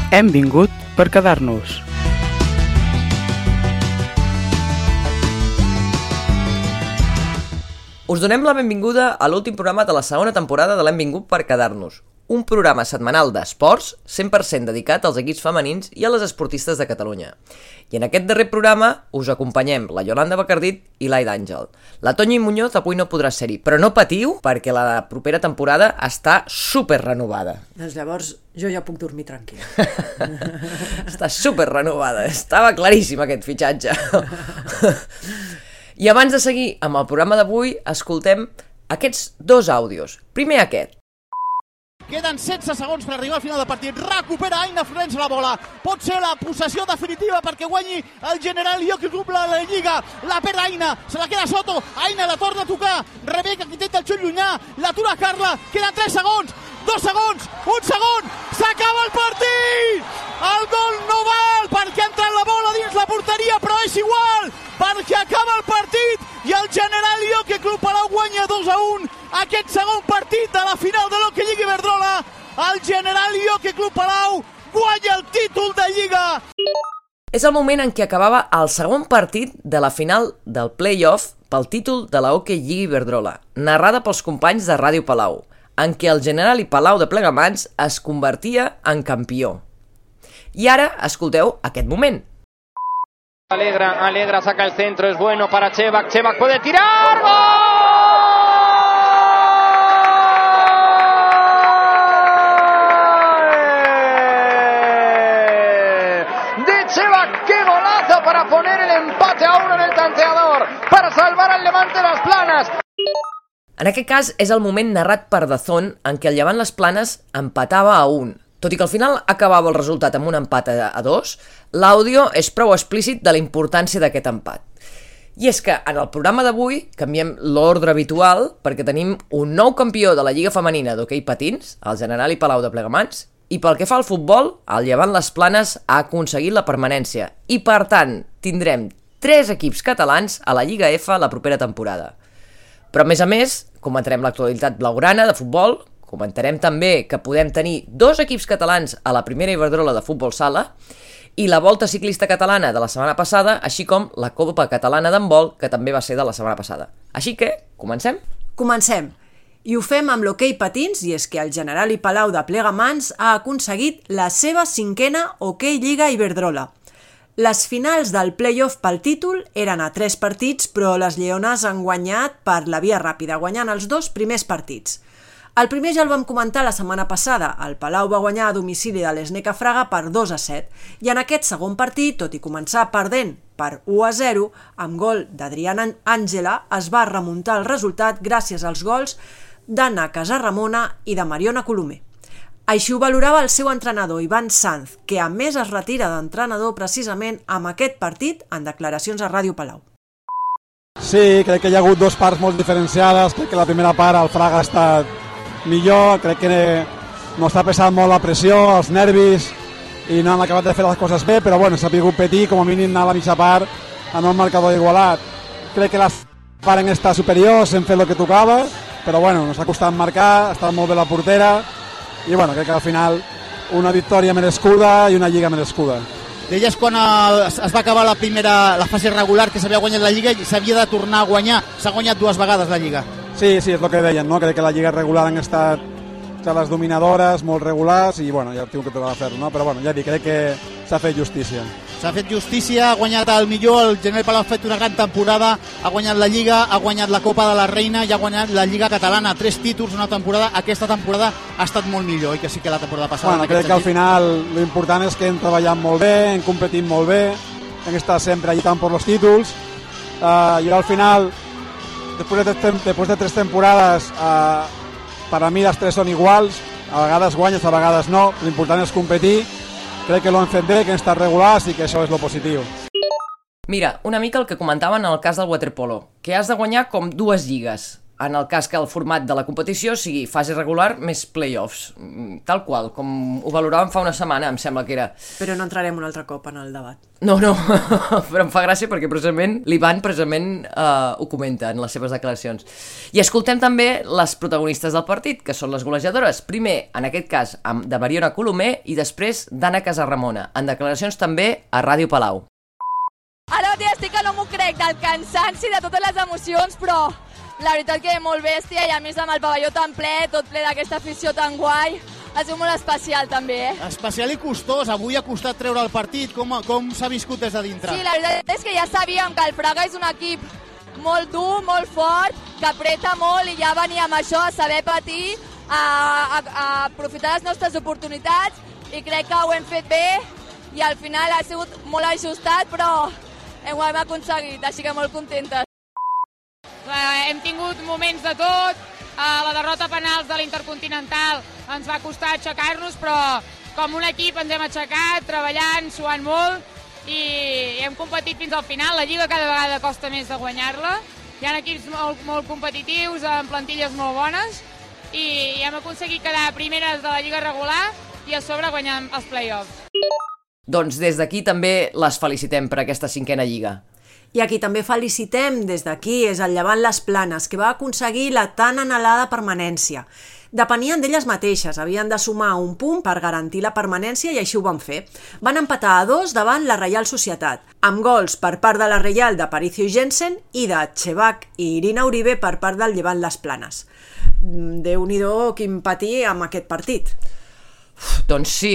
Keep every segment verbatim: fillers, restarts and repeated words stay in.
Hem vingut per quedar-nos. Us donem la benvinguda a l'últim programa de la segona temporada de l'Hem vingut per quedar-nos. Un programa setmanal d'esports cent per cent dedicat als equips femenins i a les esportistes de Catalunya. I en aquest darrer programa us acompanyem la Yolanda Bacardit i l'Aida Àngel. La Toñi Muñoz avui no podrà ser-hi, però no patiu perquè la propera temporada està super renovada. Doncs llavors jo ja puc dormir tranquil. Està super renovada, estava claríssim aquest fitxatge. I abans de seguir amb el programa d'avui, escoltem aquests dos àudios. Primer aquest. Queden setze segons per arribar al final del partit. Recupera Aina Florenç la bola. Pot ser la possessió definitiva perquè guanyi el General Jockey Club la, la Lliga. La perd Aina, se la queda Soto. Aina la torna a tocar. Rebeca que intenta el xut llunyà. L'atura Carla. Queden tres segons. Dos segons, un segon, s'acaba el partit! El gol no val perquè ha entrat la bola dins la porteria, però és igual, perquè acaba el partit i el General Jockey Club Palau guanya dos a un aquest segon partit de la final de l'Hockey Lliga Iberdrola. El General Jockey Club Palau guanya el títol de Lliga. És el moment en què acabava el segon partit de la final del play-off pel títol de la Hockey Lliga Iberdrola, narrada pels companys de Ràdio Palau, en què el General i Palau de Plegamans es convertia en campió. I ara escolteu aquest moment. Alegra, Alegra saca el centro, es bueno para Chevak, Chevak puede tirar, ¡gol! De Chevak, qué golazo para poner el empate a uno en el tanteador, para salvar al Levante Las Planas. En aquest cas és el moment narrat per Dazón en què el Llevant Les Planes empatava a un. Tot i que al final acabava el resultat amb un empat a dos, l'àudio és prou explícit de la importància d'aquest empat. I és que en el programa d'avui canviem l'ordre habitual perquè tenim un nou campió de la Lliga Femenina d'hoquei patins, el General i Palau de Plegamans, i pel que fa al futbol, el Llevant Les Planes ha aconseguit la permanència i per tant tindrem tres equips catalans a la Lliga F la propera temporada. Però a més a més, comentarem l'actualitat blaugrana de futbol, comentarem també que podem tenir dos equips catalans a la primera Iberdrola de futbol sala i la Volta Ciclista Catalana de la setmana passada, així com la Copa Catalana d'handbol, que també va ser de la setmana passada. Així que, comencem? Comencem. I ho fem amb l'hoquei patins, i és que el General i Palau de Plegamans ha aconseguit la seva cinquena Hoquei Lliga Iberdrola. Les finals del play-off pel títol eren a tres partits, però les lleones han guanyat per la via ràpida, guanyant els dos primers partits. El primer ja el vam comentar la setmana passada, el Palau va guanyar a domicili de l'Sneca Fraga per dos a set, i en aquest segon partit, tot i començar perdent per u a zero, amb gol d'Adriana Àngela, es va remuntar el resultat gràcies als gols d'Anna Casarramona i de Mariona Colomer. Així ho valorava el seu entrenador, Ivan Sanz, que a més es retira d'entrenador precisament amb aquest partit en declaracions a Ràdio Palau. Sí, crec que hi ha hagut dues parts molt diferenciades, crec que la primera part el Fraga ha estat millor, crec que no està pesant molt la pressió, els nervis i no han acabat de fer les coses bé, però bueno, s'ha pogut petir, com a mínim anar a la mitja part amb el marcador igualat. Crec que les parts han estat superiors, hem fet el que tocava, però bueno, ens ha costat marcar, ha estat molt bé la portera, i bueno, crec que al final una victòria merescuda i una lliga merescuda. Deies quan el, es va acabar la primera la fase regular que s'havia guanyat la lliga i s'havia de tornar a guanyar, s'ha guanyat dues vegades la lliga. Sí, sí, és el que deien, no? Crec que la lliga regular han estat les dominadores, molt regulars i bueno, ja tinc que tocar de fer-ho, no? Però bueno, ja dic, crec que s'ha fet justícia. S'ha fet justícia, ha guanyat el millor, el General Palau ha fet una gran temporada, ha guanyat la Lliga, ha guanyat la Copa de la Reina i ha guanyat la Lliga Catalana, tres títols una temporada, aquesta temporada ha estat molt millor, i que sí que la temporada passada... Bueno, crec que al final l'important és que hem treballat molt bé, hem competit molt bé, hem estat sempre lluitant per els títols, uh, i al final, després de, després de tres temporades, uh, per a mi les tres són iguals, a vegades guanyes, a vegades no, l'important és competir. Crec que l'ho hem fet bé, que hem estat regulars i que això és lo positiu. Mira, una mica el que comentaven en el cas del waterpolo, que has de guanyar com dues lligues. en el cas que el format de la competició sigui fase regular més play-offs, tal qual, com ho valoràvem fa una setmana, em sembla que era. Però no entrarem un altre cop en el debat. No, no, però em fa gràcia perquè precisament l'Ivan precisament uh, ho comenta en les seves declaracions. I escoltem també les protagonistes del partit, que són les golejadores. Primer, en aquest cas, de Mariona Colomer i després d'Anna Casarramona, en declaracions també a Ràdio Palau. Ara mateix estic que no m'ho crec, del cansanci, de totes les emocions, però la veritat que molt bèstia, i a més amb el pavelló tan ple, tot ple d'aquesta afició tan guai, ha sigut molt especial també, eh? Especial i costós, avui ha costat treure el partit, com, com s'ha viscut des de dintre? Sí, la veritat és que ja sabíem que el Fraga és un equip molt dur, molt fort, que apreta molt i ja venia amb això, a saber patir, a, a, a aprofitar les nostres oportunitats, i crec que ho hem fet bé, i al final ha sigut molt ajustat, però ho hem aconseguit, així que molt contentes. Hem tingut moments de tot, la derrota a penals de l'Intercontinental ens va costar aixecar-nos, però com un equip ens hem aixecat, treballant, suant molt i hem competit fins al final. La Lliga cada vegada costa més de guanyar-la, hi ha equips molt, molt competitius, amb plantilles molt bones, i hem aconseguit quedar primeres de la Lliga regular i a sobre guanyar els play-offs. Doncs des d'aquí també les felicitem per aquesta cinquena Lliga. I a qui també felicitem des d'aquí és el Llevant Les Planes, que va aconseguir la tan anhelada permanència. Depenien d'elles mateixes, havien de sumar un punt per garantir la permanència i així ho van fer. Van empatar a dos davant la Reial Societat, amb gols per part de la Reial d'Aparicio i Jensen i de Chevac i Irina Uribe per part del Llevant Les Planes. Déu-n'hi-do quin patir amb aquest partit. Uf, doncs sí,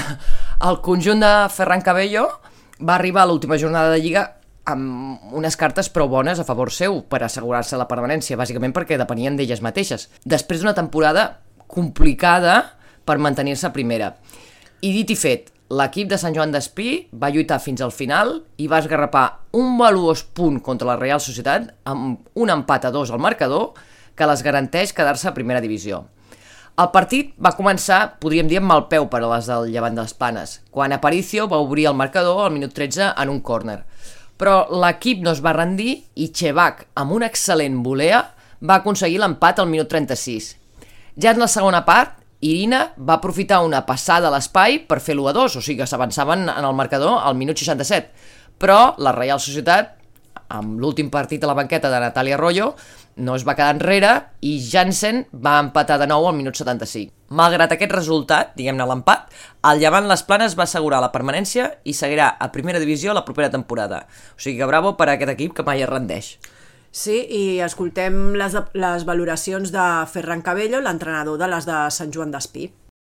el conjunt de Ferran Cabello va arribar a l'última jornada de Lliga amb unes cartes prou bones a favor seu per assegurar-se la permanència, bàsicament perquè depenien d'elles mateixes, després d'una temporada complicada per mantenir-se a primera. I dit i fet, l'equip de Sant Joan d'Espí va lluitar fins al final i va esgarrapar un valuós punt contra la Reial Societat amb un empat a dos al marcador que les garanteix quedar-se a primera divisió. El partit va començar, podríem dir, amb mal peu per a les del Llevant de les Planes, quan Aparicio va obrir el marcador al minut tretze en un córner. Però l'equip no es va rendir i Chevac, amb una excel·lent volea, va aconseguir l'empat al minut trenta-sis. Ja en la segona part, Irina va aprofitar una passada a l'espai per fer l'u a dos, o sigui que s'avançaven en el marcador al minut seixanta-set. Però la Reial Societat, amb l'últim partit a la banqueta de Natalia Arroyo, no es va quedar enrere i Jansen va empatar de nou al minut setanta-cinc. Malgrat aquest resultat, diguem-ne l'empat, el Llevant Les Planes va assegurar la permanència i seguirà a primera divisió la propera temporada. O sigui que bravo per a aquest equip que mai es rendeix. Sí, i escoltem les, les valoracions de Ferran Cabello, l'entrenador de les de Sant Joan d'Espí.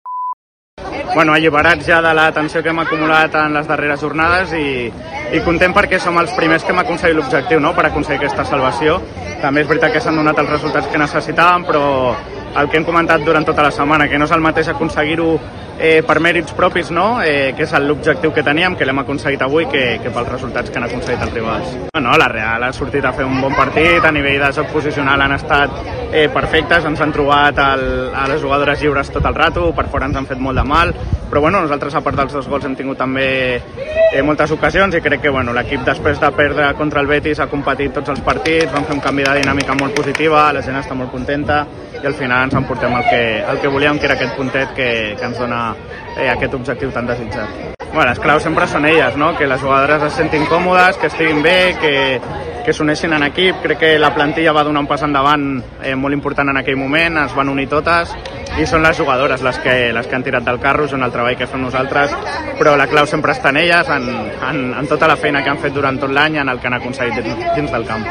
Bueno, alliberats ja de la tensió que hem acumulat en les darreres jornades i, i content perquè som els primers que hem aconseguit l'objectiu, no?, per aconseguir aquesta salvació. També és veritat que s'han donat els resultats que necessitàvem, però el que hem comentat durant tota la setmana, que no és el mateix aconseguir-ho eh, per mèrits propis, no?, eh, que és l'objectiu que teníem, que l'hem aconseguit avui, que, que pels resultats que han aconseguit els rivals. No, la Real ha sortit a fer un bon partit, a nivell de joc posicional han estat eh, perfectes, ens han trobat el, a les jugadores lliures tot el rato, per fora ens han fet molt de mal, però bueno, nosaltres a part dels dos gols hem tingut també eh, moltes ocasions i crec que bueno, l'equip després de perdre contra el Betis ha competit tots els partits, vam fer un canvi de dinàmica molt positiva, la gent està molt contenta i al final ens emportem el que, el que volíem, que era aquest puntet que, que ens dona eh, aquest objectiu tan desitjat. Bueno, les claus sempre són elles, no?, que les jugadores es sentin còmodes, que estiguin bé, que, que s'uneixin en equip. Crec que la plantilla va donar un pas endavant eh, molt important en aquell moment, es van unir totes i són les jugadores les que, les que han tirat del carro, són el treball que fem nosaltres, però la clau sempre està en elles, en, en, en tota la feina que han fet durant tot l'any, en el que han aconseguit dins, dins del camp.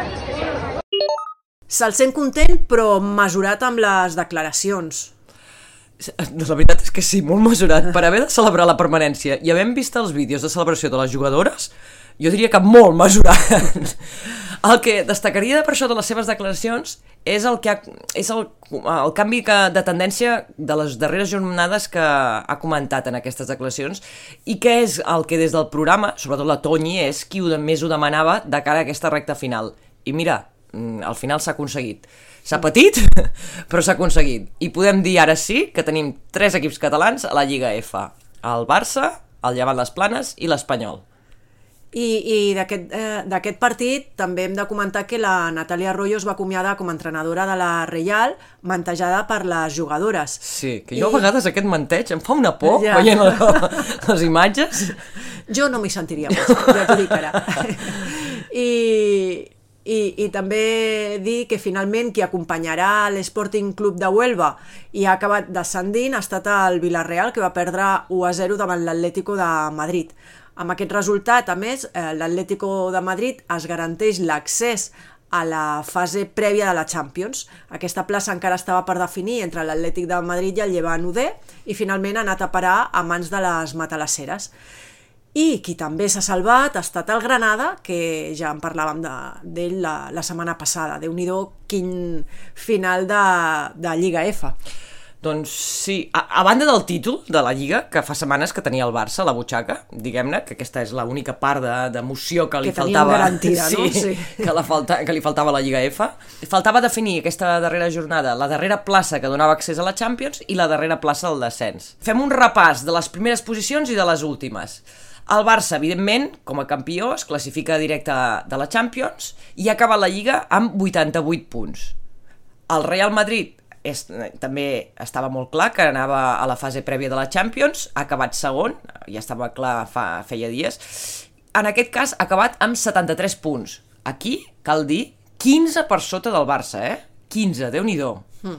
Se'l sent content, però mesurat amb les declaracions. La veritat és que sí, molt mesurat. Per haver de celebrar la permanència i havent vist els vídeos de celebració de les jugadores, jo diria que molt mesurat. El que destacaria per això de les seves declaracions és el, que ha, és el, el canvi que, de tendència de les darreres jornades que ha comentat en aquestes declaracions i que és el que des del programa, sobretot la Toñi, és qui ho, més ho demanava de cara a aquesta recta final. I mira, al final s'ha aconseguit. S'ha patit, però s'ha aconseguit. I podem dir ara sí que tenim tres equips catalans a la Lliga F. El Barça, el Llevant Les Planes i l'Espanyol. I, i d'aquest eh, d'aquest partit també hem de comentar que la Natàlia Arroyo es va acomiadar com a entrenadora de la Reial, mantejada per les jugadores. Sí, que jo I... a vegades aquest manteig em fa una por ja. veient les imatges. Jo no m'hi sentiria més, ja t'ho dic ara. I, i, I també dir que finalment qui acompanyarà l'Sporting Club de Huelva i ha acabat descendint ha estat el Villarreal, que va perdre u a zero davant l'Atlético de Madrid. Amb aquest resultat, a més, l'Atlético de Madrid es garanteix l'accés a la fase prèvia de la Champions. Aquesta plaça encara estava per definir entre l'Atlètic de Madrid i el Llevant U D i finalment ha anat a parar a mans de les matalasseres. I qui també s'ha salvat ha estat el Granada, que ja en parlàvem d'ell la, la setmana passada. Déu-n'hi-do quin final de, de Lliga F. Doncs sí, a, a banda del títol de la Lliga, que fa setmanes que tenia el Barça a la butxaca, diguem-ne, que aquesta és l'única part d'emoció de, que li que faltava... garantida, sí, no? Sí. Que, la falta, que li faltava a la Lliga F. Faltava definir aquesta darrera jornada, la darrera plaça que donava accés a la Champions i la darrera plaça del descens. Fem un repàs de les primeres posicions i de les últimes. El Barça, evidentment, com a campió, es classifica directe de la Champions i ha acabat la Lliga amb vuitanta-vuit punts. El Real Madrid és, també estava molt clar que anava a la fase prèvia de la Champions, ha acabat segon, ja estava clar fa, feia dies. En aquest cas ha acabat amb setanta-tres punts. Aquí, cal dir, quinze per sota del Barça, eh? quinze, Déu-n'hi-do. Mm.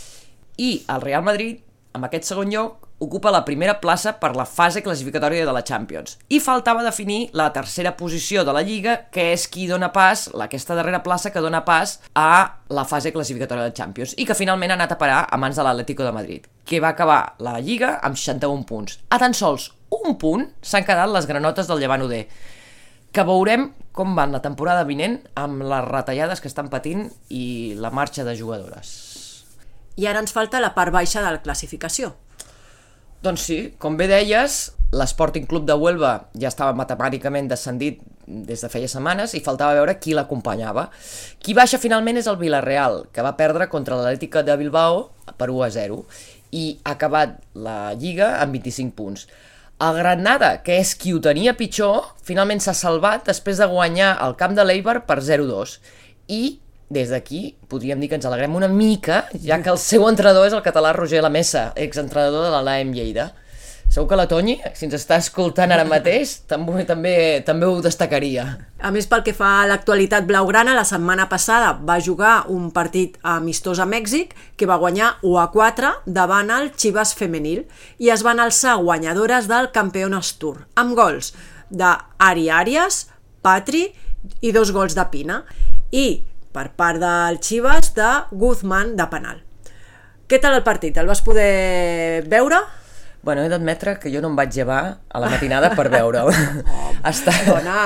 I el Real Madrid, amb aquest segon lloc, ocupa la primera plaça per la fase classificatòria de la Champions. I faltava definir la tercera posició de la Lliga, que és qui dona pas, aquesta darrera plaça que dona pas a la fase classificatòria de la Champions, i que finalment ha anat a parar a mans de l'Atlético de Madrid, que va acabar la Lliga amb seixanta-un punts. A tan sols un punt s'han quedat les granotes del Llevant U D, que veurem com van la temporada vinent amb les retallades que estan patint i la marxa de jugadores. I ara ens falta la part baixa de la classificació. Doncs sí, com bé deies, l'Sporting Club de Huelva ja estava matemàticament descendit des de feia setmanes i faltava veure qui l'acompanyava. Qui baixa finalment és el Villarreal, que va perdre contra l'Atlètic de Bilbao per u a zero i ha acabat la Lliga amb vint-i-cinc punts. El Granada, que és qui ho tenia pitjor, finalment s'ha salvat després de guanyar al camp de l'Eibar per zero a dos. I des d'aquí podríem dir que ens alegrem una mica, ja que el seu entrenador és el català Roger Lamesa, exentrenador de l'A E M Lleida. Segur que la Toñi, si ens està escoltant ara mateix, també, també, també ho destacaria. A més, pel que fa a l'actualitat blaugrana, la setmana passada va jugar un partit amistós a Mèxic que va guanyar u a quatre davant el Chivas femenil i es van alçar guanyadores del Campeones Tour, amb gols d'Ari Arias, Patri i dos gols de Pina. I per part del Chivas de Guzmán de penal. Què tal el partit? El vas poder veure? Bueno, he d'admetre que jo no em vaig llevar a la matinada per veure'l. Oh, Està... dona!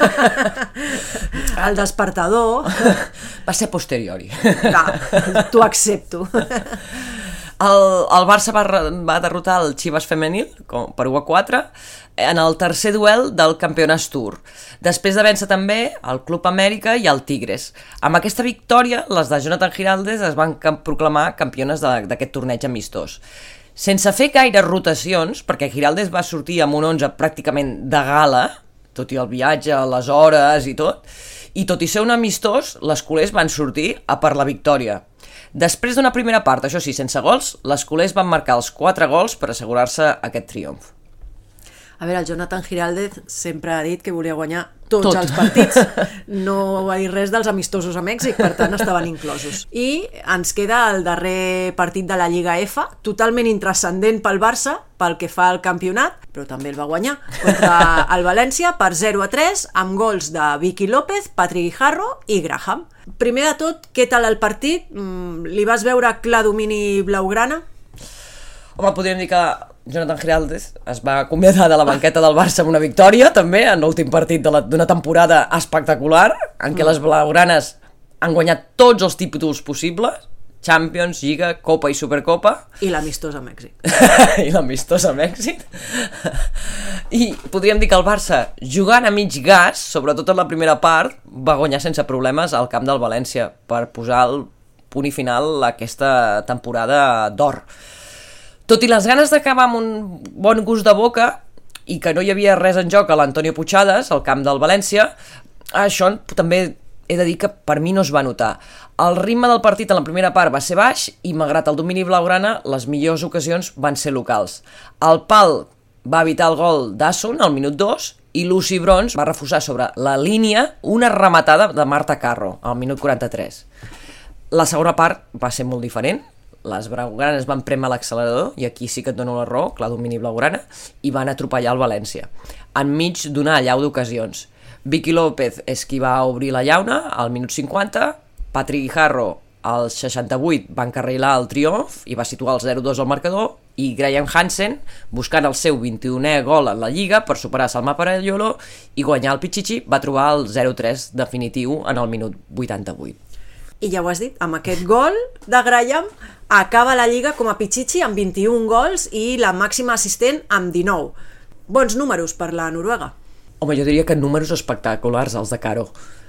El despertador... Va ser posteriori. No, t'ho accepto. El, el Barça va, va derrotar el Chivas femenil com, per u a quatre en el tercer duel del Campeones Tour, després de vèncer també el Club Amèrica i el Tigres. Amb aquesta victòria, les de Jonathan Giraldez es van proclamar campiones d'aquest torneig amistós. Sense fer gaire rotacions, perquè Giraldez va sortir amb un onze pràcticament de gala, tot i el viatge, les hores i tot, i tot i ser un amistós, les culers van sortir a per la victòria. Després d'una primera part, això sí, sense gols, les culers van marcar els quatre gols per assegurar-se aquest triomf. A veure, el Jonathan Giraldez sempre ha dit que volia guanyar tots Tot. els partits. No va dir res dels amistosos a Mèxic, per tant estaven inclosos. I ens queda el darrer partit de la Lliga F, totalment intrascendent pel Barça, pel que fa al campionat, però també el va guanyar, contra el València per zero a tres, amb gols de Vicky López, Patrick Guijarro i Graham. Primer de tot, què tal el partit? Li vas veure clar domini blaugrana? Home, podríem dir que Jonathan Giraldez es va acomiadar de la banqueta del Barça amb una victòria, també, en l'últim partit d'una temporada espectacular, en què les blaugranes han guanyat tots els títols possibles, Champions, Lliga, Copa i Supercopa. I l'amistós a Mèxic. I l'amistós a Mèxic. I podríem dir que el Barça, jugant a mig gas, sobretot en la primera part, va guanyar sense problemes al camp del València per posar el punt i final a aquesta temporada d'or. Tot i les ganes d'acabar amb un bon gust de boca, i que no hi havia res en joc a l'Antonio Puigades, al camp del València, això també he de dir que per mi no es va notar. El ritme del partit en la primera part va ser baix i malgrat el domini blaugrana, les millors ocasions van ser locals. El Pal va evitar el gol d'Assun al minut dos i Lucy Bronze va refusar sobre la línia una rematada de Marta Carro al minut quaranta-tres. La segona part va ser molt diferent. Les blaugranes van prémer l'accelerador i aquí sí que et dono la raó, clar, domini blaugrana, i van atropellar el València enmig d'una allau d'ocasions. Vicky López és qui va obrir la llauna al minut cinquanta, Patrick Guijarro al seixanta-vuit va encarrilar el triomf i va situar el zero dos al marcador, i Graham Hansen buscant el seu vint-i-unè gol en la Lliga per superar Salma Parellolo i guanyar el Pichichi va trobar el zero tres definitiu en el minut vuitanta-vuit. I ja ho has dit, amb aquest gol de Graham acaba la Lliga com a Pichichi amb vint-i-un gols i la màxima assistent amb dinou. Bons números per la Noruega. Home, jo diria que números espectaculars els de Caro.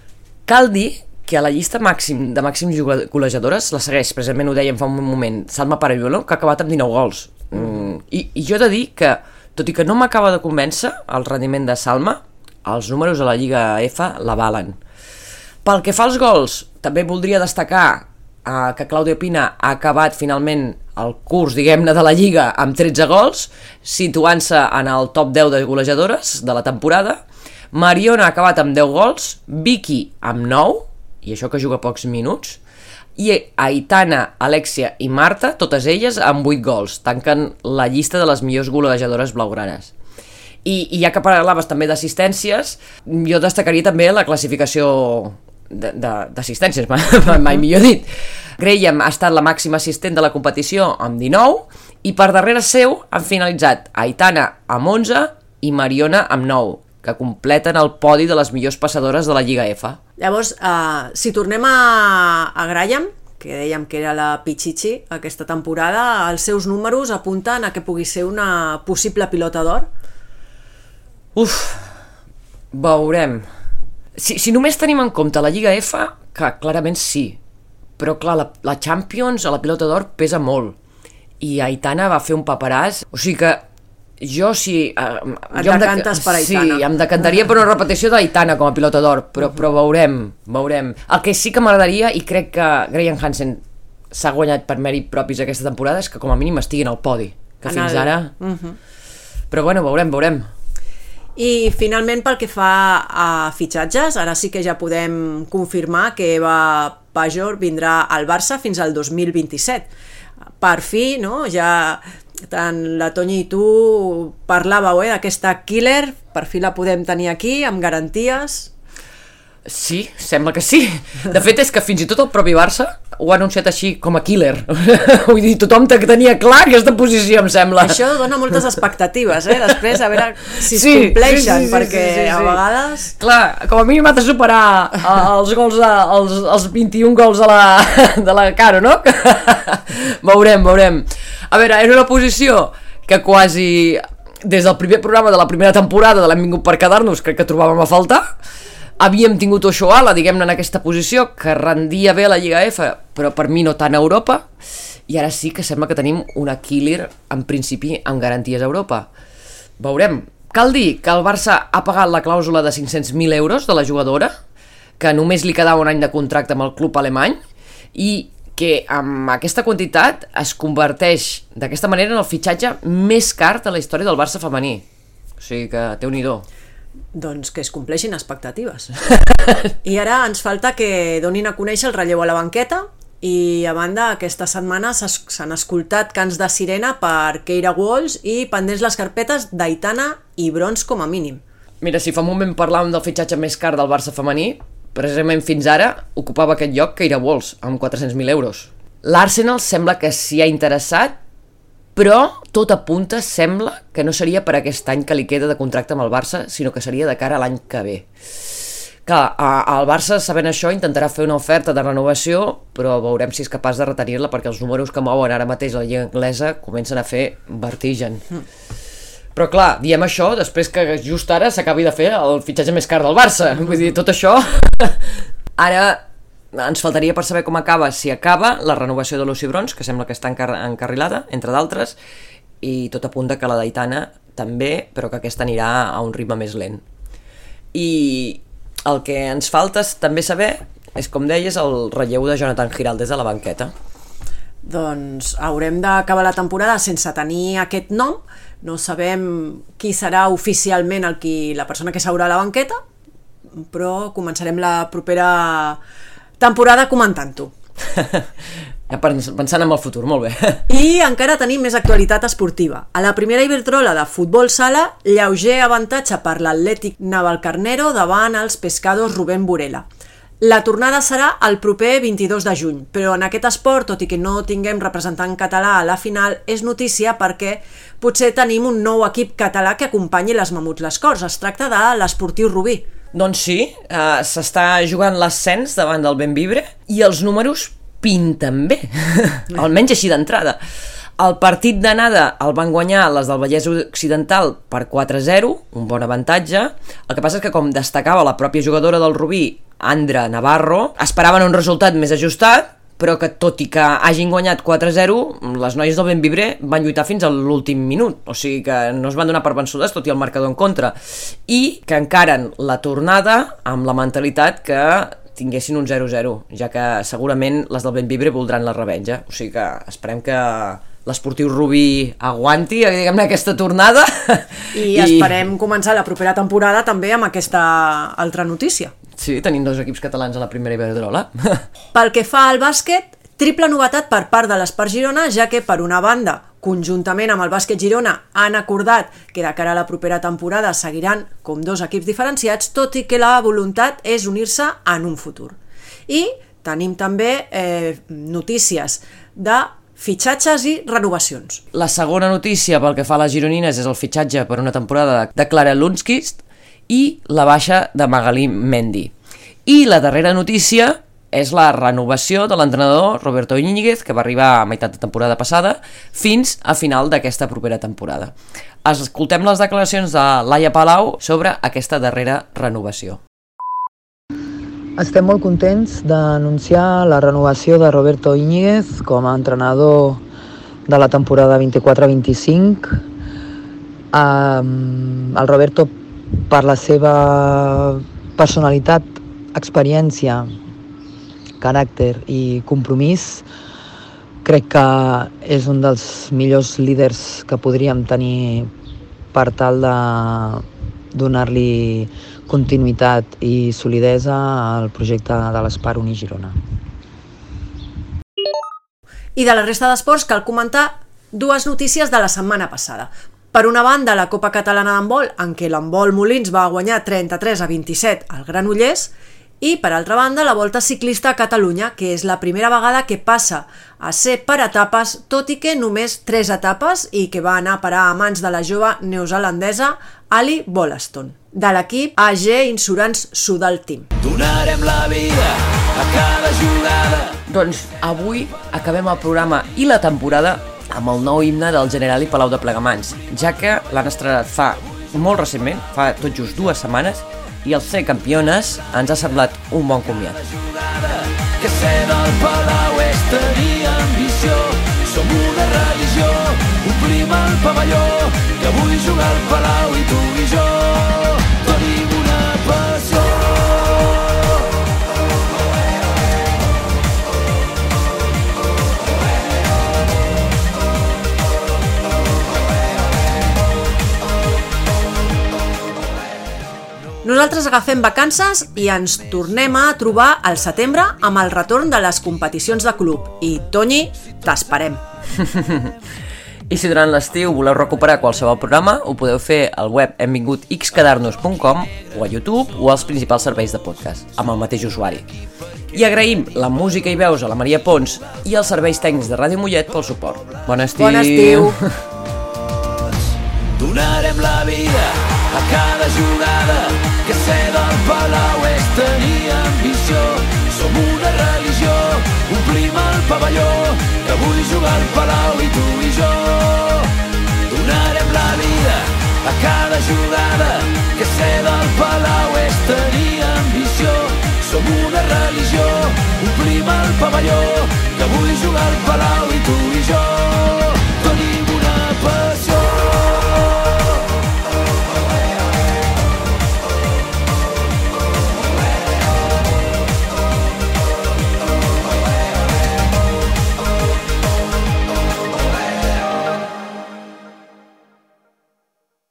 Cal dir que a la llista màxim de màxims golejadores la segueix, precisament ho dèiem fa un moment, Salma Parellolo, que ha acabat amb dinou gols. Mm, i, I jo he de dir que, tot i que no m'acaba de convèncer el rendiment de Salma, els números a la Lliga F l'avalen. Pel que fa als gols, també voldria destacar eh, que Clàudia Pina ha acabat finalment el curs, diguem-ne, de la Lliga amb tretze gols, situant-se en el top deu de golejadores de la temporada. Mariona ha acabat amb deu gols, Vicky amb nou, i això que juga pocs minuts, i Aitana, Alexia i Marta, totes elles amb vuit gols, tanquen la llista de les millors golejadores blaugranes. I, i ja que parlaves també d'assistències, jo destacaria també la classificació d'assistències, mai millor dit. Graham ha estat la màxima assistent de la competició amb dinou i per darrere seu han finalitzat Aitana amb onze i Mariona amb nou, que completen el podi de les millors passadores de la Lliga F. Llavors, eh, si tornem a, a Graham, que dèiem que era la Pichichi aquesta temporada, els seus números apunten a que pugui ser una possible pilota d'or? Uf, veurem. Si, si només tenim en compte la Lliga F, que clarament sí, però clar, la, la Champions a la pilota d'or pesa molt, i Aitana va fer un paperàs, o sigui que jo sí... Eh, Et jo decantes per Aitana. Sí, em decantaria per una repetició d'Aitana com a pilota d'or, però, però veurem, veurem. El que sí que m'agradaria, i crec que Graham Hansen s'ha guanyat per mèrit propis aquesta temporada, és que com a mínim estigui en el podi, que en fins el... ara... Uh-huh. Però bueno, veurem, veurem. I finalment pel que fa a fitxatges, ara sí que ja podem confirmar que Eva Pajor vindrà al Barça fins al dos mil vint-i-set. Per fi, no? Ja tant la Toñi i tu parlàveu eh, d'aquesta killer, per fi la podem tenir aquí amb garanties. Sí, sembla que sí. De fet és que fins i tot el propi Barça ho ha anunciat així com a killer. Vull dir, tothom tenia clar aquesta posició, em sembla. Això dona moltes expectatives, eh? Després a veure si es sí, compleixen, sí, sí, perquè sí, sí, sí. A vegades... Clar, com a mínim ha de superar els gols, de, els, els vint-i-un gols de la, de la Caro, no? Veurem, veurem. A veure, era una posició que quasi des del primer programa de la primera temporada de l'Hem vingut per quedar-nos crec que trobàvem a faltar. Havíem tingut Oshoala, diguem-ne, en aquesta posició, que rendia bé a la Lliga F, però per mi no tant a Europa, i ara sí que sembla que tenim una killer, en principi, amb garanties a Europa. Veurem. Cal dir que el Barça ha pagat la clàusula de cinc-cents mil euros de la jugadora, que només li quedava un any de contracte amb el club alemany, i que amb aquesta quantitat es converteix d'aquesta manera en el fitxatge més car de la història del Barça femení. O sigui que, Déu-n'hi-do. Doncs que es compleixin expectatives. I ara ens falta que donin a conèixer el relleu a la banqueta i a banda aquesta setmana s'han escoltat cants de sirena per Keira Walsh i pendents les carpetes d'Aitana i Bronze com a mínim. Mira, si fa un moment parlàvem del fitxatge més car del Barça femení, precisament fins ara ocupava aquest lloc Keira Walsh amb quatre-cents mil euros. L'Arsenal sembla que s'hi ha interessat, però tot apunta, sembla, que no seria per aquest any que li queda de contracte amb el Barça, sinó que seria de cara a l'any que ve. Clar, el Barça, sabent això, intentarà fer una oferta de renovació, però veurem si és capaç de retenir-la, perquè els números que mouen ara mateix a la Lliga Anglesa comencen a fer vertigen. Mm. Però clar, diem això després que just ara s'acabi de fer el fitxatge més car del Barça. Vull dir, tot això... Ara... ens faltaria per saber com acaba, si acaba la renovació de Lucy Bronze, que sembla que està encar encarrilada, entre d'altres, i tot apunta que la d'Aitana també, però que aquesta anirà a un ritme més lent. I el que ens falta també saber és, com deies, el relleu de Jonathan Giralt des de la banqueta. Doncs haurem d'acabar la temporada sense tenir aquest nom. No sabem qui serà oficialment el qui, la persona que seurà a la banqueta, però començarem la propera temporada comentant-ho. Ja pensant en el futur, molt bé. I encara tenim més actualitat esportiva. A la primera Iberdrola de futbol sala, lleuger avantatge per l'Atlètic Navalcarnero davant els Pescados Rubén Burela. La tornada serà el proper vint-i-dos de juny, però en aquest esport, tot i que no tinguem representant català a la final, és notícia perquè potser tenim un nou equip català que acompanyi les Mamuts Les Corts. Es tracta de l'Esportiu Rubí. Doncs sí, eh, s'està jugant l'ascens davant del Bembibre i els números pinten bé, almenys així d'entrada. El partit d'anada el van guanyar les del Vallès Occidental per quatre a zero, un bon avantatge. El que passa és que, com destacava la pròpia jugadora del Rubí, Andra Navarro, esperaven un resultat més ajustat, però que tot i que hagin guanyat quatre a zero, les noies del Bembibre van lluitar fins a l'últim minut, o sigui que no es van donar per vençudes tot i el marcador en contra, i que encaren la tornada amb la mentalitat que tinguessin un zero a zero, ja que segurament les del Bembibre voldran la revenja, o sigui que esperem que l'Esportiu Rubí aguanti, diguem-ne, aquesta tornada. I, I esperem començar la propera temporada també amb aquesta altra notícia. Sí, tenim dos equips catalans a la primera Iberdrola. Pel que fa al bàsquet, triple novetat per part de l'Espart Girona, ja que per una banda, conjuntament amb el Bàsquet Girona, han acordat que de cara a la propera temporada seguiran com dos equips diferenciats, tot i que la voluntat és unir-se en un futur. I tenim també eh, notícies de fitxatges i renovacions. La segona notícia pel que fa a les gironines és el fitxatge per una temporada de Clara Lundqvist i la baixa de Magalí Mendy. I la darrera notícia és la renovació de l'entrenador Roberto Íñiguez, que va arribar a meitat de temporada passada, fins a final d'aquesta propera temporada. Escoltem les declaracions de Laia Palau sobre aquesta darrera renovació. Estem molt contents d'anunciar la renovació de Roberto Íñiguez com a entrenador de la temporada vint-i-quatre vint-i-cinc. Um, el Roberto, per la seva personalitat, experiència, caràcter i compromís, crec que és un dels millors líders que podríem tenir per tal de donar-li continuïtat i solidesa al projecte de l'Espart Uni Girona. I de la resta d'esports cal comentar dues notícies de la setmana passada. Per una banda, la Copa Catalana d'Handbol, en què l'Handbol Molins va guanyar trenta-tres a vint-i-set al Granollers, i per altra banda, la Volta Ciclista a Catalunya, que és la primera vegada que passa a ser per etapes, tot i que només tres etapes, i que va anar a parar a mans de la jove neozelandesa Ali Wollaston, de l'equip A G Insurance Sudal Team. Donarem la vida a cada jugada. Doncs avui acabem el programa i la temporada amb el nou himne del Generali Palau de Plegamans, ja que l'han estrenat fa molt recentment, fa tot just dues setmanes, i el ser campiones ens ha semblat un bon comiat. Que ser del Palau és tenir ambició, som una religió, omplim el pavelló, que vull jugar al Palau i tu i jo tenim una passió. Nosaltres agafem vacances i ens tornem a trobar al setembre amb el retorn de les competicions de club. I, Tonyi, t'esperem. I si durant l'estiu voleu recuperar qualsevol programa, ho podeu fer al web hem vingut x quedarnos punt com o a YouTube o als principals serveis de podcast, amb el mateix usuari. I agraïm la música i veus a la Maria Pons i els serveis tècnics de Ràdio Mollet pel suport. Bon estiu! Bon estiu! Donarem la vida a cada jugada, que ser del Palau és tenir ambició, som una religió, omplim el pavelló, que vull jugar al Palau i tu i jo donarem la vida a cada jugada, que ser del Palau és tenir ambició, som una religió, omplim el pavelló, que vull jugar al Palau